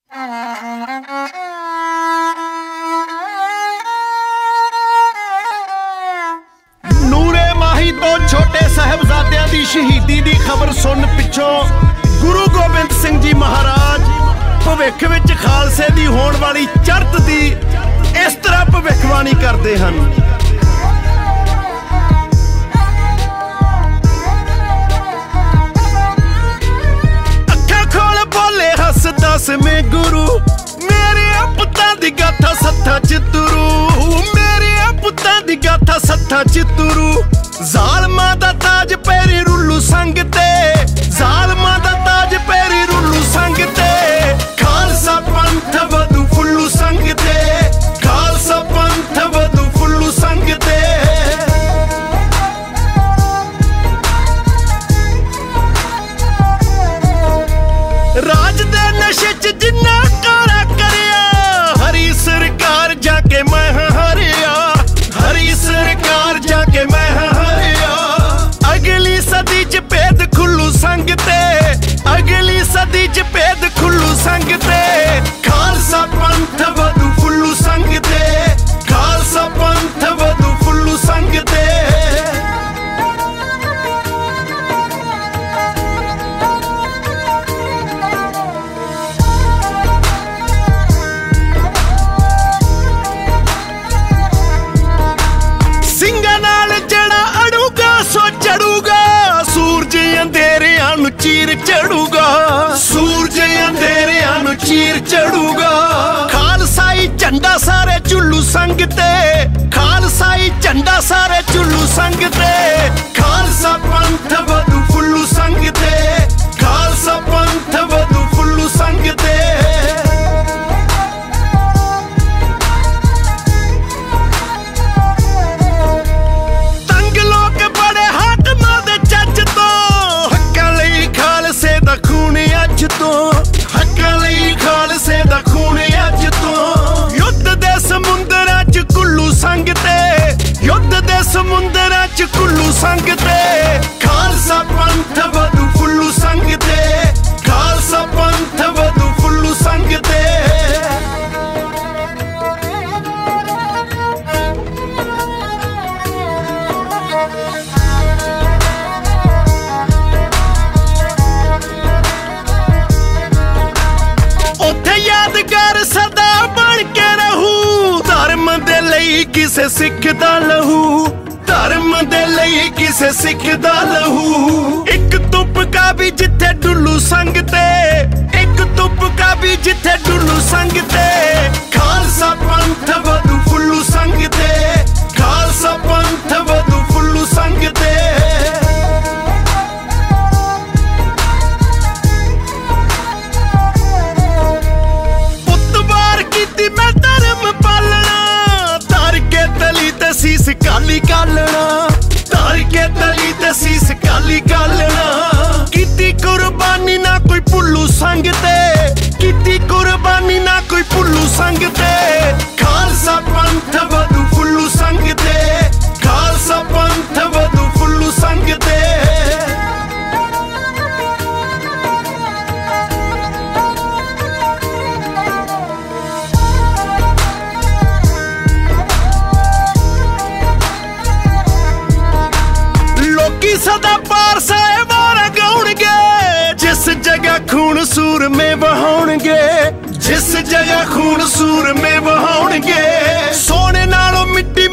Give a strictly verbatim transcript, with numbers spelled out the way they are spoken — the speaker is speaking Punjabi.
ਨੂਰੇ ਮਾਹੀ ਤੋਂ ਛੋਟੇ ਸਾਹਿਬਜ਼ਾਦਿਆਂ ਦੀ ਸ਼ਹੀਦੀ ਦੀ ਖਬਰ ਸੁਣ ਪਿੱਛੋਂ ਗੁਰੂ ਗੋਬਿੰਦ ਸਿੰਘ ਜੀ ਮਹਾਰਾਜ ਭਵਿੱਖ ਵਿੱਚ ਖਾਲਸੇ ਦੀ ਹੋਣ ਵਾਲੀ ਚੜ੍ਹਤ ਦੀ ਇਸ ਤਰ੍ਹਾਂ ਭਵਿੱਖਬਾਣੀ ਕਰਦੇ ਹਨ। ਅੱਖਾਂ ਖੋਲ ਬੋਲੇ ਹੱਸ ਦਸਵੇਂ ਗੁਰੂ, ਮੇਰੇ ਪੁੱਤਾਂ ਦੀ ਗਾਥਾ ਸੱਥਾਂ ਚ ਤੁਰੂ, ਮੇਰੇ ਪੁੱਤਾਂ ਦੀ ਗਾਥਾ ਸੱਥਾਂ ਚ ਤੁਰੂ। ਜ਼ਾਲਮਾਂ ਦਾ ਤਾਜ ਪੈਰੀ ਰੁੱਲੂ ਸੰਗ ਤੇ, ਜ਼ਾਲਮਾਂ ਦਾ ਤਾਜ ਪੈਰੀ ਰੁੱਲੂ ਸੰਗ ਤੇ। ਖਾਲਸਾ ਪੰਥ ਵਧੂ ਫੁੱਲੂ ਸੰਗ ਤੇ, ਖਾਲਸਾ ਪੰਥ ਵਧੂ ਫੁੱਲੂ ਸੰਗ ਤੇ। ਰਾਜ ਦੇ ਨਸ਼ੇ ਚ ਜਿੰਨਾ ਕਾਰਾ ਕਰਿਆ, ਹਰੀ ਸਰਕਾਰ ਜਾ ਕੇ ਮੈਂ ਹਰਿਆ, ਹਰੀ ਸਰਕਾਰ ਜਾ ਕੇ ਮੈਂ ਹਰਿਆ। ਅਗਲੀ ਸਦੀ ਚ ਭੇਦ ਖੁੱਲੂ ਸੰਗ ਤੇ, ਅਗਲੀ ਸਦੀ ਚ ਭੇਦ ਖੁੱਲੂ ਸੰਗ ਤੇ। ਖਾਲਸਾ ਪੰਥ ਵਧੂ ਫੁੱਲੂ ਸੰਗ ਤੇ, ਖਾਲਸਾ ਪੰਥ ਵਧੂ ਫੁੱਲੂ ਸੰਗ ਤੇ। ਸਿੰਘਾਂ ਨਾਲ ਜਿਹੜਾ ਅੜੂਗਾ ਸੋ ਚੜੂਗਾ, ਸੂਰਜ ਅੰਧੇਰਿਆਂ ਨੂੰ ਚੀਰ ਚੜੂਗਾ, ਸੂਰਜ ਅੰਧੇਰਿਆਂ ਨੂੰ ਚੀਰ ਚੜੂਗਾ। ਖਾਲਸਾਈ ਝੰਡਾ ਸਾਰੇ ਝੁੱਲੂ ਸੰਗ ਤੇ, ਖਾਲਸਾਈ ਝੰਡਾ ਸਾਰੇ ਝੁੱਲੂ ਸੰਗ ਤੇ। ਖਾਲਸਾ ਪੰਥ ਵਧੂ ਫੁੱਲੂ ਸੰਗ ਤੇ, ਖਾਲਸਾ ਪੰਥ ਵਧੂ ਫੁੱਲੂ ਸੰਗ ਤੇ। ਤੰਗ ਲੋਕ ਬੜੇ ਹਾਕਮਾਂ ਦੇ ਚੱਜ ਤੋਂ, ਹੱਕਾਂ ਲਈ ਖਾਲਸੇ ਦਾ ਖੂਨ ਅੱਜ ਤੋਂ, ਹੱਕਾਂ ਲਈ ਖਾਲਸੇ ਦਾ ਖੂਨ ਅੱਜ ਤੋਂ। ਯੁੱਧ ਦੇ ਸਮੁੰਦਰਾਂ ਚ ਕੁੱਲੂ ਸੰਗ ਤੇ, ਯੁੱਧ ਦੇ ਸਮੁੰਦਰਾਂ ਚ ਕੁੱਲੂ ਸੰਗ ਤੇ। ਖਾਲਸਾ ਪੰਥ ਵਧੂ ਫੁੱਲੂ ਸੰਗ ਤੇ, ਖਾਲਸਾ ਪੰਥ ਵਧੂ ਫੁੱਲੂ ਸੰਗ ਤੇ। ਉੱਥੇ ਯਾਦਗਾਰ ਸਦਾ ਬਣ ਕੇ ਰਹੂ, ਧਰਮ ਦੇ ਲਈ ਕਿਸੇ ਸਿੱਖ ਦਾ ਲਹੂ, ਧਰਮ ਦੇ ਲਈ ਕਿਸੇ ਸਿੱਖ ਦਾ ਲਹੂ। ਇੱਕ ਤੁਪਕਾ ਵੀ ਜਿੱਥੇ ਡੁੱਲੂ ਸੰਗ ਤੇ, ਇੱਕ ਤੁਪਕਾ ਵੀ ਜਿੱਥੇ ਡੁੱਲੂ ਸੰਗ ਤੇ। ਖਾਲਸਾ ਪੰਥ ਵਧੂ ਫੁੱਲੂ ਸੰਗ ਤੇ, ਖਾਲਸਾ ਪੰਥ ਵਧੂ ਫੁੱਲੂ ਸੰਗ ਤੇ। ਉਤਵਾਰ ਕੀਤੀ ਮੈਂ ਧਰਮ ਪਾਲਣਾ, ਧਰ ਕੇ ਤਲੀ ਤੇ ਸੀਸ ਕਾਲੀ ਕਾਲਣਾ, ਧਰ ਕੇ ਤਲੀ ਤੇ ਸੀਸ ਕਾਲੀ ਕਾਲਣਾ। ਕੀਤੀ ਕੁਰਬਾਨੀ ਨਾ ਕੋਈ ਭੁੱਲੂ ਸੰਗ ਤੇ, ਕੀਤੀ ਕੁਰਬਾਨੀ ਨਾ ਕੋਈ ਭੁੱਲੂ ਸੰਗ ਤੇ। ਖਾਲਸਾ ਪੰਥ ਵਧੂ ਫੁੱਲੂ ਸੰਗ ਤੇ, ਖਾਲਸਾ ਪੰਥ ਵਧੂ ਫੁੱਲੂ ਸੰਗ ਤੇ। ਲੋਕੀ ਸਦਾ ਪਾਰ ਸਾਹਿਬਾਨ ਗਾਉਣਗੇ, ਜਿਸ ਜਗ੍ਹਾ ਖੂਨ ਸੂਰਮੇ ਵਹਾਉਣਗੇ, ਜਿਸ ਜਗ੍ਹਾ ਖੂਨ ਸੂਰਮੇ ਵਹਾਉਣਗੇ। ਸੋਨੇ ਨਾਲੋਂ ਮਿੱਟੀ